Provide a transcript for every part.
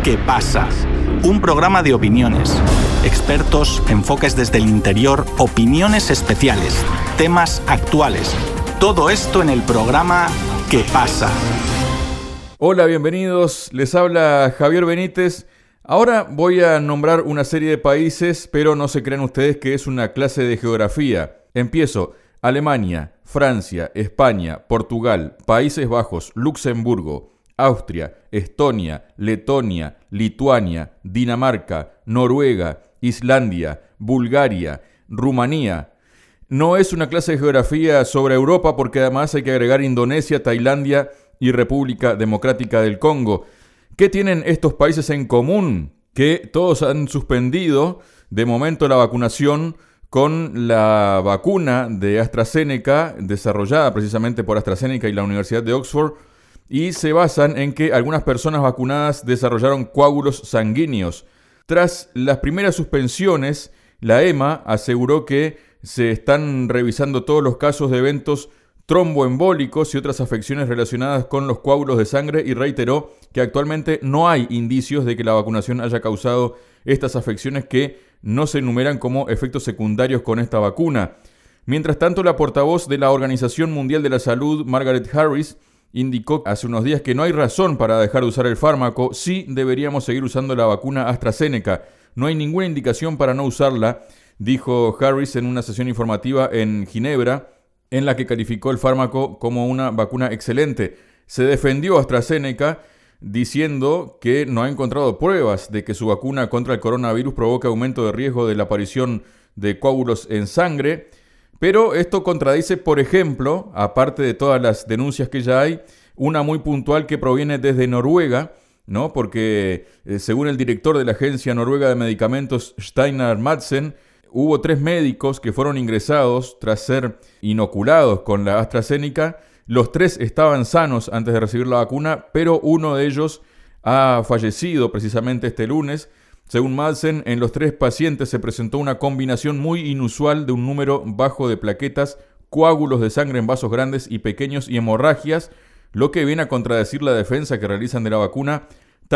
¿Qué pasa? Un programa de opiniones, expertos, enfoques desde el interior, opiniones especiales, temas actuales. Todo esto en el programa ¿Qué pasa? Hola, bienvenidos. Les habla Javier Benítez. Ahora voy a nombrar una serie de países, pero no se crean ustedes que es una clase de geografía. Empiezo. Alemania, Francia, España, Portugal, Países Bajos, Luxemburgo, Austria, Estonia, Letonia, Lituania, Dinamarca, Noruega, Islandia, Bulgaria, Rumanía. No es una clase de geografía sobre Europa porque además hay que agregar Indonesia, Tailandia y República Democrática del Congo. ¿Qué tienen estos países en común? Que todos han suspendido de momento la vacunación con la vacuna de AstraZeneca, desarrollada precisamente por AstraZeneca y la Universidad de Oxford, y se basan en que algunas personas vacunadas desarrollaron coágulos sanguíneos. Tras las primeras suspensiones, la EMA aseguró que se están revisando todos los casos de eventos tromboembólicos y otras afecciones relacionadas con los coágulos de sangre y reiteró que actualmente no hay indicios de que la vacunación haya causado estas afecciones que no se enumeran como efectos secundarios con esta vacuna. Mientras tanto, la portavoz de la Organización Mundial de la Salud, Margaret Harris, indicó hace unos días que no hay razón para dejar de usar el fármaco, sí deberíamos seguir usando la vacuna AstraZeneca. No hay ninguna indicación para no usarla, dijo Harris en una sesión informativa en Ginebra, en la que calificó el fármaco como una vacuna excelente. Se defendió AstraZeneca diciendo que no ha encontrado pruebas de que su vacuna contra el coronavirus provoque aumento de riesgo de la aparición de coágulos en sangre. Pero esto contradice, por ejemplo, aparte de todas las denuncias que ya hay, una muy puntual que proviene desde Noruega, ¿no? Porque según el director de la Agencia Noruega de Medicamentos, Steinar Madsen, hubo 3 médicos que fueron ingresados tras ser inoculados con la AstraZeneca. Los 3 estaban sanos antes de recibir la vacuna, pero uno de ellos ha fallecido precisamente este lunes. Según Madsen, en los 3 pacientes se presentó una combinación muy inusual de un número bajo de plaquetas, coágulos de sangre en vasos grandes y pequeños y hemorragias, lo que viene a contradecir la defensa que realizan de la vacuna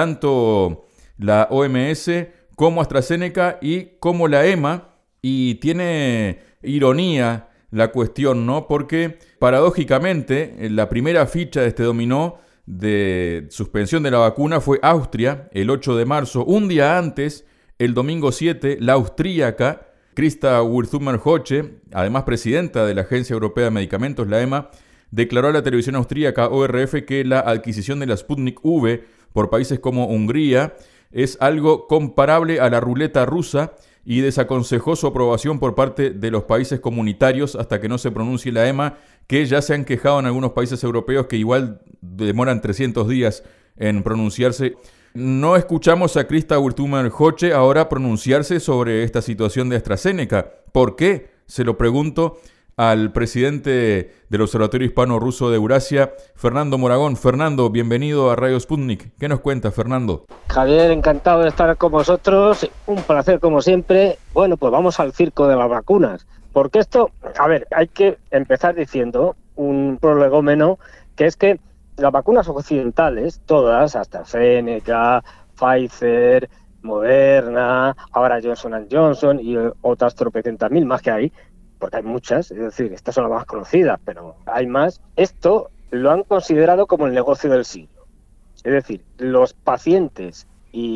tanto la OMS como AstraZeneca y como la EMA. Y tiene ironía la cuestión, ¿no? Porque paradójicamente la primera ficha de este dominó de suspensión de la vacuna fue Austria, el 8 de marzo. Un día antes, el domingo 7, la austríaca Christa Wurzumer-Hoche, además presidenta de la Agencia Europea de Medicamentos, la EMA, declaró a la televisión austríaca ORF que la adquisición de la Sputnik V por países como Hungría es algo comparable a la ruleta rusa y desaconsejó su aprobación por parte de los países comunitarios hasta que no se pronuncie la EMA, que ya se han quejado en algunos países europeos que igual demoran 300 días en pronunciarse. No escuchamos a Christa Wurzumer-Hoche ahora pronunciarse sobre esta situación de AstraZeneca. ¿Por qué? Se lo pregunto al presidente del Observatorio Hispano-Ruso de Eurasia, Fernando Moragón. Fernando, bienvenido a Radio Sputnik. ¿Qué nos cuenta, Fernando? Javier, encantado de estar con vosotros. Un placer, como siempre. Bueno, pues vamos al circo de las vacunas. Porque esto, a ver, hay que empezar diciendo un prolegómeno, que es que las vacunas occidentales, todas, AstraZeneca, Pfizer, Moderna, ahora Johnson & Johnson y otras tropecientas mil más que hay, porque hay muchas, es decir, estas son las más conocidas, pero hay más. Esto lo han considerado como el negocio del siglo. Es decir, los pacientes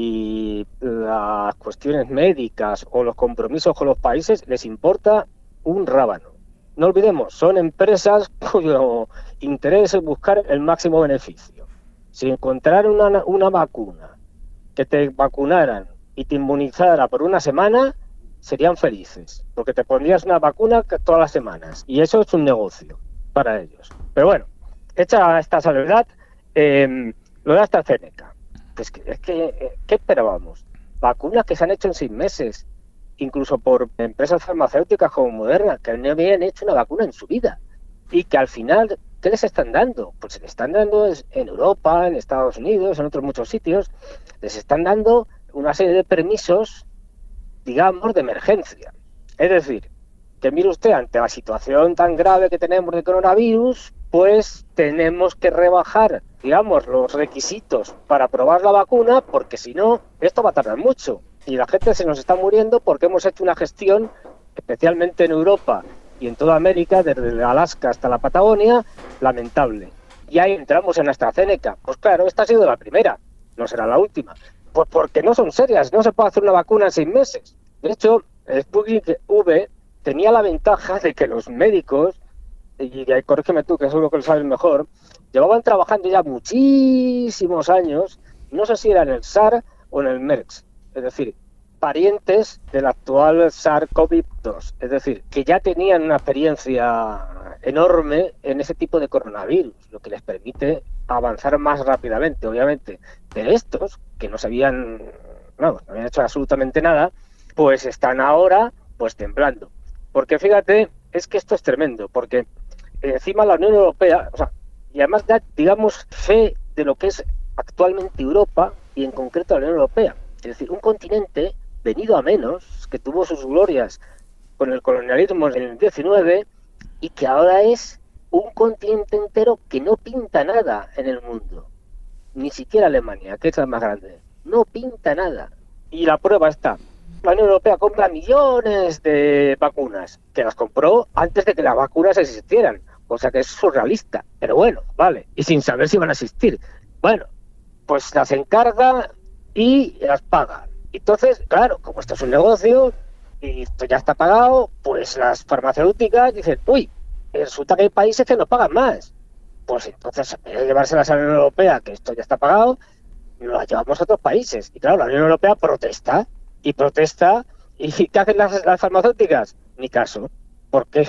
y las cuestiones médicas o los compromisos con los países les importa un rábano. No olvidemos, son empresas cuyo interés es buscar el máximo beneficio. Si encontraran una vacuna que te vacunaran y te inmunizara por una semana, serían felices, porque te pondrías una vacuna todas las semanas, y eso es un negocio para ellos. Pero bueno, hecha esta salvedad, lo de AstraZeneca, pues ¿qué esperábamos? Vacunas que se han hecho en 6 meses, incluso por empresas farmacéuticas como Moderna, que no habían hecho una vacuna en su vida, y que al final, ¿qué les están dando? Pues se les están dando en Europa, en Estados Unidos, en otros muchos sitios, les están dando una serie de permisos, digamos, de emergencia. Es decir, que mire usted, ante la situación tan grave que tenemos de coronavirus, pues tenemos que rebajar, digamos, los requisitos para probar la vacuna, porque si no, esto va a tardar mucho. Y la gente se nos está muriendo porque hemos hecho una gestión, especialmente en Europa y en toda América, desde Alaska hasta la Patagonia, lamentable. Y ahí entramos en AstraZeneca. Pues claro, esta ha sido la primera, no será la última. Pues porque no son serias, no se puede hacer una vacuna en 6 meses. De hecho, el Sputnik V tenía la ventaja de que los médicos, y corrígeme tú, que seguro que lo sabes mejor, llevaban trabajando ya muchísimos años, no sé si era en el SAR o en el MERS, es decir, parientes del actual SARS-CoV-2, es decir, que ya tenían una experiencia enorme en ese tipo de coronavirus, lo que les permite avanzar más rápidamente, obviamente. Pero estos, que no no habían hecho absolutamente nada, pues están ahora pues temblando. Porque fíjate, es que esto es tremendo, porque encima la Unión Europea, y además da, digamos, fe de lo que es actualmente Europa y en concreto la Unión Europea. Es decir, un continente venido a menos, que tuvo sus glorias con el colonialismo en el 19 y que ahora es un continente entero que no pinta nada en el mundo. Ni siquiera Alemania, que es la más grande. No pinta nada. Y la prueba está. La Unión Europea compra millones de vacunas, que las compró antes de que las vacunas existieran, cosa que es surrealista. Pero bueno, vale. Y sin saber si van a existir. Bueno, pues las encarga y las paga. Entonces, claro, como esto es un negocio y esto ya está pagado, pues las farmacéuticas dicen, uy, resulta que hay países que nos pagan más. Pues entonces, en vez de llevárselas a la Unión Europea, que esto ya está pagado, nos las llevamos a otros países. Y claro, la Unión Europea protesta, y ¿qué hacen las farmacéuticas? Ni caso, porque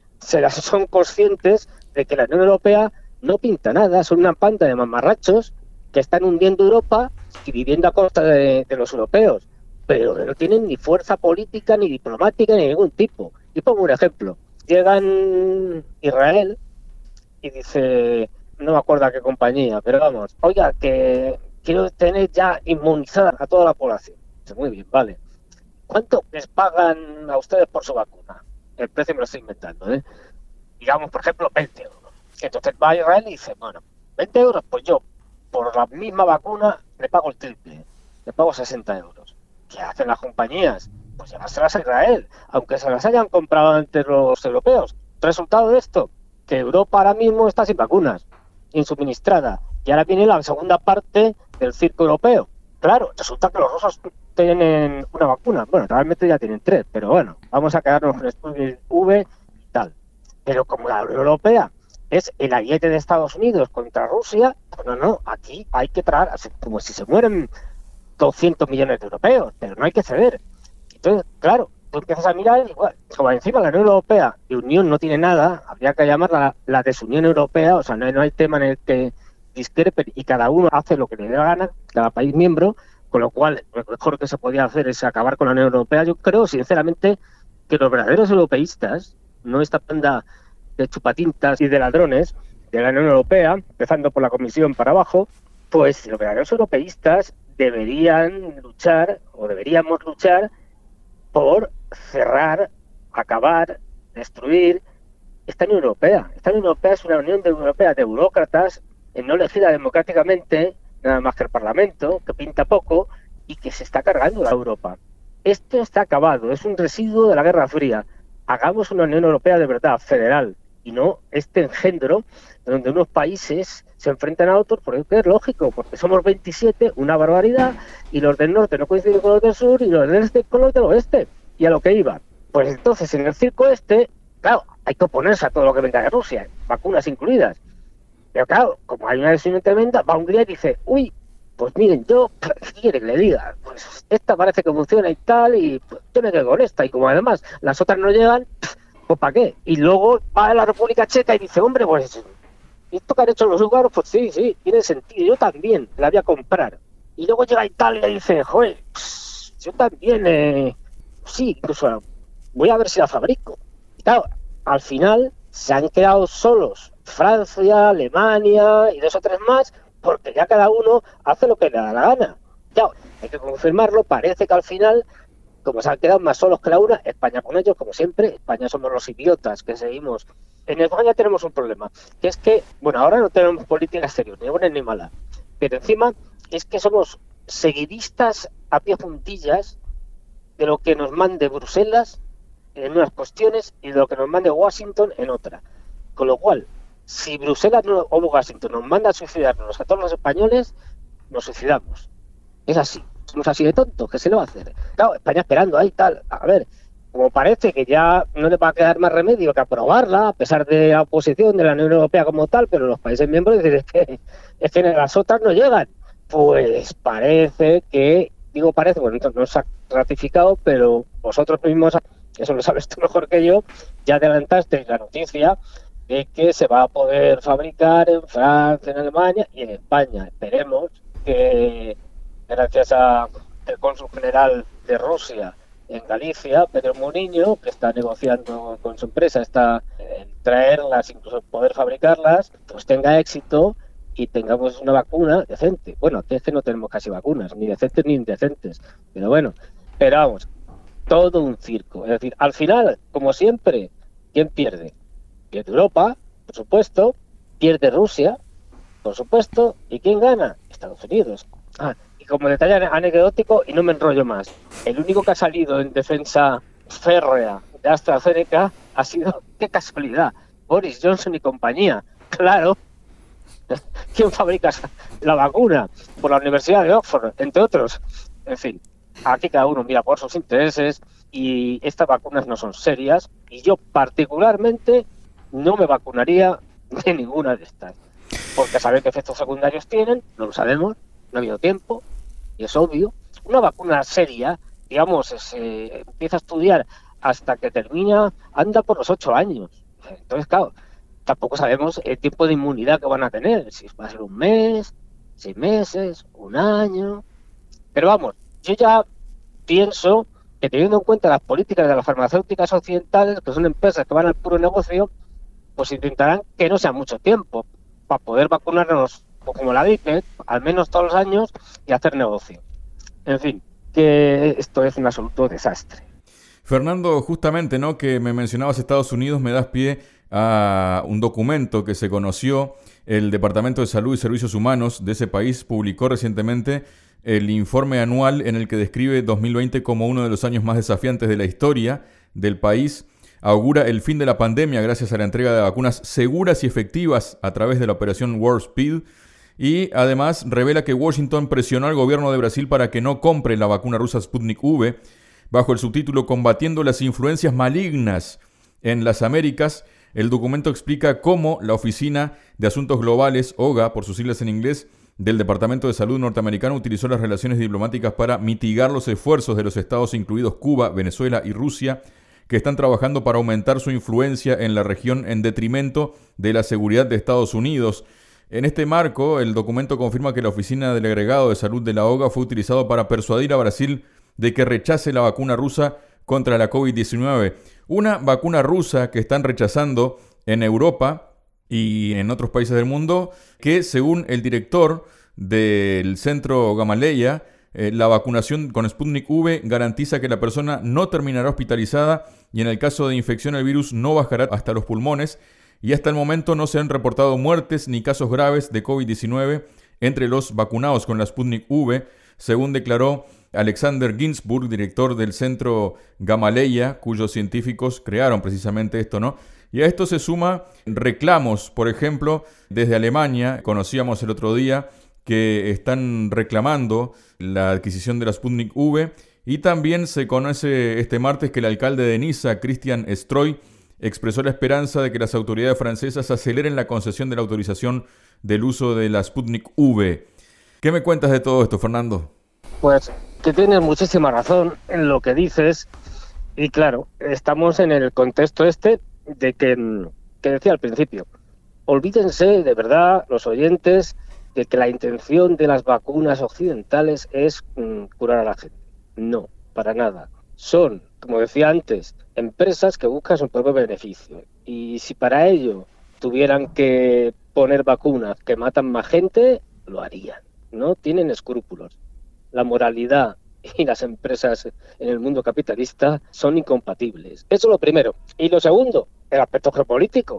son conscientes de que la Unión Europea no pinta nada, son una panda de mamarrachos que están hundiendo Europa y viviendo a costa de los europeos, pero no tienen ni fuerza política, ni diplomática, ni ningún tipo. Y pongo un ejemplo. Llegan Israel y dice, no me acuerdo a qué compañía, pero vamos, oiga, que quiero tener ya inmunizada a toda la población. Dice, muy bien, vale. ¿Cuánto les pagan a ustedes por su vacuna? El precio me lo estoy inventando, ¿eh? Digamos, por ejemplo, 20 euros. Entonces va a Israel y dice, bueno, 20 euros, pues yo, por la misma vacuna, le pago el triple, le pago 60 euros. ¿Qué hacen las compañías? Pues llevárselas a Israel, aunque se las hayan comprado antes los europeos. Resultado de esto, que Europa ahora mismo está sin vacunas, insuministrada, y ahora viene la segunda parte del circo europeo. Claro, resulta que los rusos tienen una vacuna, bueno, realmente ya tienen 3, pero bueno, vamos a quedarnos con el Sputnik V y tal. Pero como la Unión Europea es el ariete de Estados Unidos contra Rusia, pues no, aquí hay que traer, como si se mueren 200 millones de europeos, pero no hay que ceder. Entonces, claro, tú empiezas a mirar, igual, como encima la Unión Europea de unión no tiene nada, habría que llamarla la desunión europea, o sea, no hay tema en el que discrepen y cada uno hace lo que le dé la gana, cada país miembro, con lo cual lo mejor que se podía hacer es acabar con la Unión Europea. Yo creo, sinceramente, que los verdaderos europeístas, no esta banda de chupatintas y de ladrones de la Unión Europea, empezando por la Comisión para abajo, pues los verdaderos europeístas deberíamos luchar por cerrar, acabar, destruir esta Unión Europea. Esta Unión Europea es una Unión Europea de burócratas, no elegida democráticamente, nada más que el Parlamento, que pinta poco y que se está cargando la Europa. Esto está acabado, es un residuo de la Guerra Fría. Hagamos una Unión Europea de verdad, federal, y no este engendro donde unos países se enfrentan a otros, porque es lógico, porque somos 27, una barbaridad, y los del norte no coinciden con los del sur, y los del este con los del oeste. Y a lo que iba. Pues entonces, en el circo este, claro, hay que oponerse a todo lo que venga de Rusia, vacunas incluidas. Pero claro, como hay una desunión tremenda, va Hungría y dice, uy, pues miren, yo, ¿qué quiere que le diga? Pues esta parece que funciona y tal, y pues, yo me quedo con esta, y como además las otras no llegan, pues ¿para qué? Y luego va a la República Checa y dice, hombre, pues esto que han hecho los húngaros, pues sí, tiene sentido, yo también la voy a comprar. Y luego llega a Italia y dice, joder, pues, yo también, sí, incluso voy a ver si la fabrico. Y claro, al final se han quedado solos Francia, Alemania y 2 o 3 más, porque ya cada uno hace lo que le da la gana. Ya, hay que confirmarlo, parece que al final, como se han quedado más solos que la una, España con ellos, como siempre. España somos los idiotas que seguimos en España tenemos un problema, que es que, bueno, ahora no tenemos política exterior, ni buena ni mala, pero encima es que somos seguidistas a pie juntillas de lo que nos mande Bruselas en unas cuestiones y de lo que nos mande Washington en otra. Con lo cual, si Bruselas o Washington nos manda a suicidarnos a todos los españoles, nos suicidamos. Es así, somos así de tontos, ¿qué se le va a hacer? Claro, España esperando ahí tal, a ver, como parece que ya no le va a quedar más remedio que aprobarla, a pesar de la oposición de la Unión Europea como tal, pero los países miembros dicen es que las otras no llegan. Pues parece que, digo parece, bueno, no se ha ratificado, pero vosotros mismos, eso lo sabes tú mejor que yo, ya adelantasteis la noticia de que se va a poder fabricar en Francia, en Alemania y en España. Esperemos que, gracias al cónsul general de Rusia en Galicia, Pedro Muriño, que está negociando con su empresa, está en traerlas, incluso poder fabricarlas, pues tenga éxito y tengamos una vacuna decente. Bueno, aquí es que no tenemos casi vacunas, ni decentes ni indecentes, pero bueno, pero vamos, todo un circo. Es decir, al final, como siempre, ¿quién pierde? Pierde Europa, por supuesto, pierde Rusia, por supuesto, ¿y quién gana? Estados Unidos. Y como detalle anecdótico, y no me enrollo más, el único que ha salido en defensa férrea de AstraZeneca ha sido, qué casualidad, Boris Johnson y compañía. Claro, ¿quién fabrica la vacuna? Por la Universidad de Oxford, entre otros. En fin, aquí cada uno mira por sus intereses y estas vacunas no son serias y yo particularmente no me vacunaría de ninguna de estas, porque saber qué efectos secundarios tienen, no lo sabemos, no ha habido tiempo y es obvio. Una vacuna seria, digamos, se empieza a estudiar hasta que termina, anda por los 8 años. Entonces, claro, tampoco sabemos el tiempo de inmunidad que van a tener, si va a ser 1 mes, 6 meses, 1 año. Pero vamos, yo ya pienso que teniendo en cuenta las políticas de las farmacéuticas occidentales, que son empresas que van al puro negocio, pues intentarán que no sea mucho tiempo para poder vacunarnos como la gripe, al menos todos los años, y hacer negocio. En fin, que esto es un absoluto desastre. Fernando, justamente, ¿no?, que me mencionabas Estados Unidos, me das pie a un documento que se conoció. El Departamento de Salud y Servicios Humanos de ese país publicó recientemente el informe anual en el que describe 2020 como uno de los años más desafiantes de la historia del país. Augura el fin de la pandemia gracias a la entrega de vacunas seguras y efectivas a través de la operación Warp Speed. Y además revela que Washington presionó al gobierno de Brasil para que no compre la vacuna rusa Sputnik V bajo el subtítulo Combatiendo las influencias malignas en las Américas. El documento explica cómo la Oficina de Asuntos Globales, OGA, por sus siglas en inglés, del Departamento de Salud norteamericano utilizó las relaciones diplomáticas para mitigar los esfuerzos de los estados incluidos Cuba, Venezuela y Rusia, que están trabajando para aumentar su influencia en la región en detrimento de la seguridad de Estados Unidos. En este marco, el documento confirma que la Oficina del Agregado de Salud de la OGA fue utilizado para persuadir a Brasil de que rechace la vacuna rusa contra la COVID-19. Una vacuna rusa que están rechazando en Europa y en otros países del mundo, que según el director del centro Gamaleya, la vacunación con Sputnik V garantiza que la persona no terminará hospitalizada y en el caso de infección el virus no bajará hasta los pulmones. Y hasta el momento no se han reportado muertes ni casos graves de COVID-19 entre los vacunados con la Sputnik V, según declaró Alexander Ginsburg, director del centro Gamaleya, cuyos científicos crearon precisamente esto, ¿no? Y a esto se suma reclamos, por ejemplo, desde Alemania. Conocíamos el otro día que están reclamando la adquisición de la Sputnik V. Y también se conoce este martes que el alcalde de Niza, Christian Stroy, expresó la esperanza de que las autoridades francesas aceleren la concesión de la autorización del uso de la Sputnik V. ¿Qué me cuentas de todo esto, Fernando? Pues que tienes muchísima razón en lo que dices. Y claro, estamos en el contexto de que decía al principio. Olvídense, de verdad, los oyentes, de que la intención de las vacunas occidentales es curar a la gente. No, para nada. Son, como decía antes, empresas que buscan su propio beneficio. Y si para ello tuvieran que poner vacunas que matan más gente, lo harían. No tienen escrúpulos. La moralidad y las empresas en el mundo capitalista son incompatibles. Eso es lo primero. Y lo segundo, el aspecto geopolítico.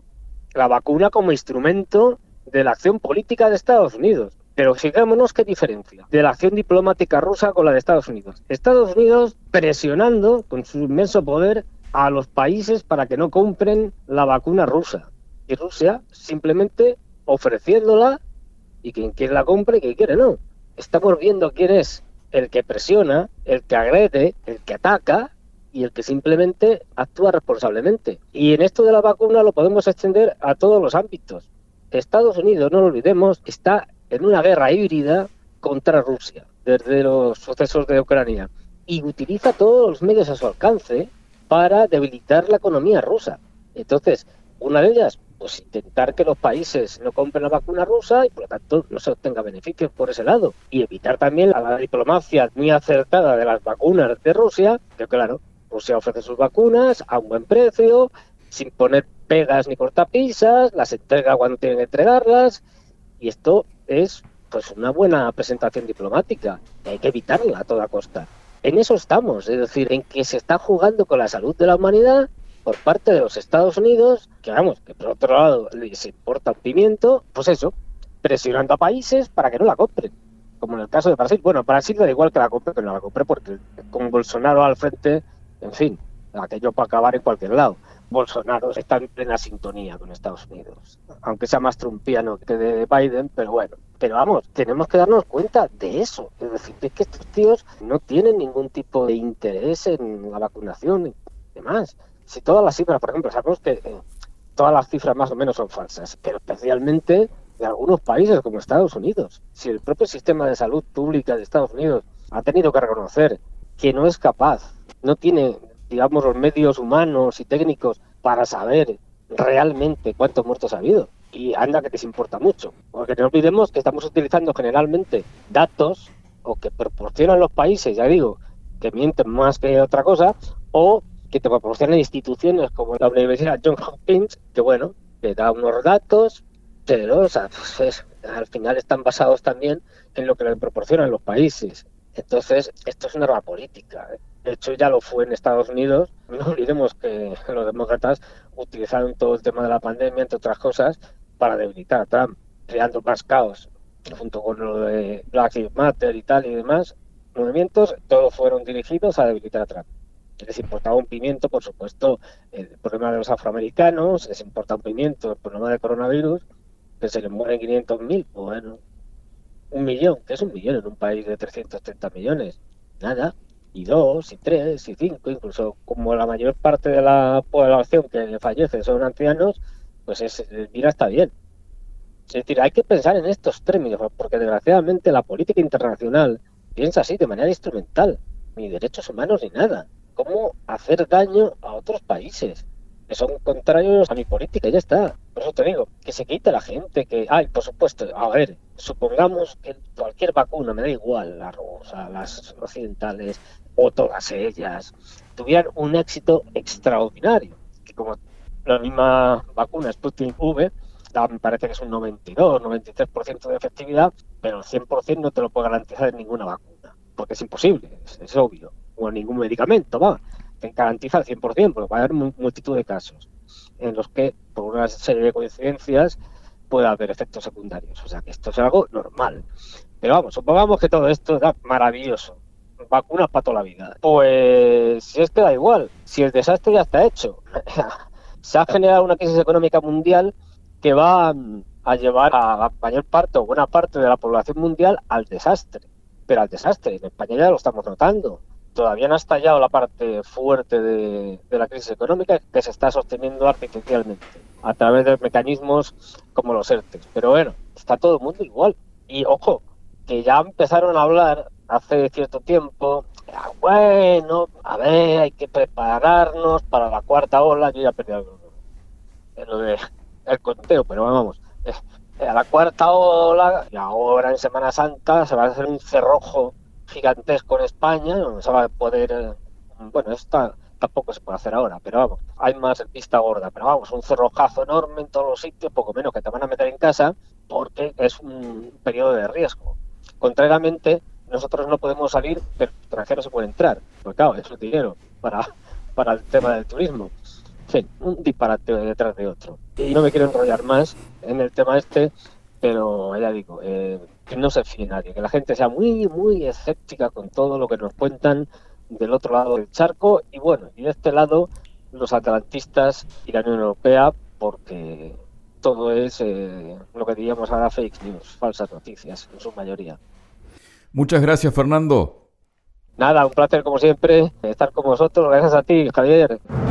la vacuna como instrumento de la acción política de Estados Unidos. Pero fijémonos qué diferencia de la acción diplomática rusa con la de Estados Unidos. Estados Unidos presionando con su inmenso poder a los países para que no compren la vacuna rusa. Y Rusia simplemente ofreciéndola, y quien quiere la compre y quien quiere no. Estamos viendo quién es el que presiona, el que agrede, el que ataca y el que simplemente actúa responsablemente. Y en esto de la vacuna lo podemos extender a todos los ámbitos. Estados Unidos, no lo olvidemos, está en una guerra híbrida contra Rusia desde los sucesos de Ucrania y utiliza todos los medios a su alcance para debilitar la economía rusa. Entonces, una de ellas, pues intentar que los países no compren la vacuna rusa y por lo tanto no se obtenga beneficios por ese lado. Y evitar también la diplomacia muy acertada de las vacunas de Rusia, que claro, Rusia ofrece sus vacunas a un buen precio, sin poner pegas ni cortapisas, las entrega cuando tienen que entregarlas, y esto es pues una buena presentación diplomática, y hay que evitarla a toda costa. En eso estamos, es decir, en que se está jugando con la salud de la humanidad por parte de los Estados Unidos, que vamos, que por otro lado les importa un pimiento, pues eso, presionando a países para que no la compren. Como en el caso de Brasil. Bueno, Brasil da igual que la compre, que no la compre, porque con Bolsonaro al frente, en fin, aquello para acabar en cualquier lado. Bolsonaro está en plena sintonía con Estados Unidos, aunque sea más trumpiano que de Biden, pero bueno. Pero vamos, tenemos que darnos cuenta de eso. Es decir, es que estos tíos no tienen ningún tipo de interés en la vacunación y demás. Si todas las cifras, por ejemplo, sabemos que todas las cifras más o menos son falsas, pero especialmente de algunos países como Estados Unidos. Si el propio sistema de salud pública de Estados Unidos ha tenido que reconocer que no es capaz, no tiene, digamos, los medios humanos y técnicos para saber realmente cuántos muertos ha habido. Y anda que les importa mucho, porque no olvidemos que estamos utilizando generalmente datos o que proporcionan los países, ya digo, que mienten más que otra cosa, o que te proporcionan instituciones como la Universidad Johns Hopkins, que bueno, te da unos datos, pero o sea, pues al final están basados también en lo que le proporcionan los países. Entonces, esto es una arma política. De hecho, ya lo fue en Estados Unidos. No olvidemos que los demócratas utilizaron todo el tema de la pandemia, entre otras cosas, para debilitar a Trump, creando más caos, junto con lo de Black Lives Matter y tal y demás movimientos, todos fueron dirigidos a debilitar a Trump. Les importaba un pimiento, por supuesto, el problema de los afroamericanos, les importa un pimiento el problema del coronavirus, que se les mueren 500.000, bueno, 1 millón, que es 1 millón en un país de 330 millones, nada, y 2, y 3, y 5, incluso como la mayor parte de la población que fallece son ancianos, pues mira, está bien. Es decir, hay que pensar en estos términos, porque desgraciadamente la política internacional piensa así, de manera instrumental, ni derechos humanos ni nada. ¿Cómo hacer daño a otros países que son contrarios a mi política? Ya está. Por eso te digo, que se quite la gente, que... Ay, por supuesto, a ver, supongamos que cualquier vacuna, me da igual, la rusa, las occidentales, o todas ellas, tuvieran un éxito extraordinario, que como la misma vacuna Sputnik V, me parece que es un 92, 93% de efectividad, pero el 100% no te lo puede garantizar en ninguna vacuna, porque es imposible, es obvio. O ningún medicamento, te garantiza el 100%, porque va a haber multitud de casos en los que, por una serie de coincidencias, puede haber efectos secundarios. O sea, que esto es algo normal. Pero vamos, supongamos que todo esto era maravilloso. Vacunas para toda la vida. Pues si es que da igual, si el desastre ya está hecho. Se ha generado una crisis económica mundial que va a llevar a la mayor parte o buena parte de la población mundial al desastre. Pero al desastre, en España ya lo estamos notando. Todavía no ha estallado la parte fuerte de la crisis económica, que se está sosteniendo artificialmente a través de mecanismos como los ERTE. Pero bueno, está todo el mundo igual. Y ojo, que ya empezaron a hablar hace cierto tiempo, bueno, a ver, hay que prepararnos para la cuarta ola. Yo ya perdí lo de el conteo, pero vamos, a la cuarta ola, y ahora en Semana Santa se va a hacer un cerrojo gigantesco en España, no se va a poder, bueno, esto tampoco se puede hacer ahora, pero vamos, hay más en pista gorda, pero vamos, un cerrojazo enorme en todos los sitios, poco menos que te van a meter en casa, porque es un periodo de riesgo. Contrariamente, nosotros no podemos salir, pero extranjeros se puede entrar, porque claro, es un dinero para el tema del turismo. En fin, un disparate detrás de otro. Y no me quiero enrollar más en el tema este, pero ya digo, que no se fíe nadie, que la gente sea muy, muy escéptica con todo lo que nos cuentan del otro lado del charco, y bueno, y de este lado los atlantistas y la Unión Europea, porque todo es lo que diríamos ahora fake news, falsas noticias, en su mayoría. Muchas gracias, Fernando. Nada, un placer como siempre estar con vosotros. Gracias a ti, Javier.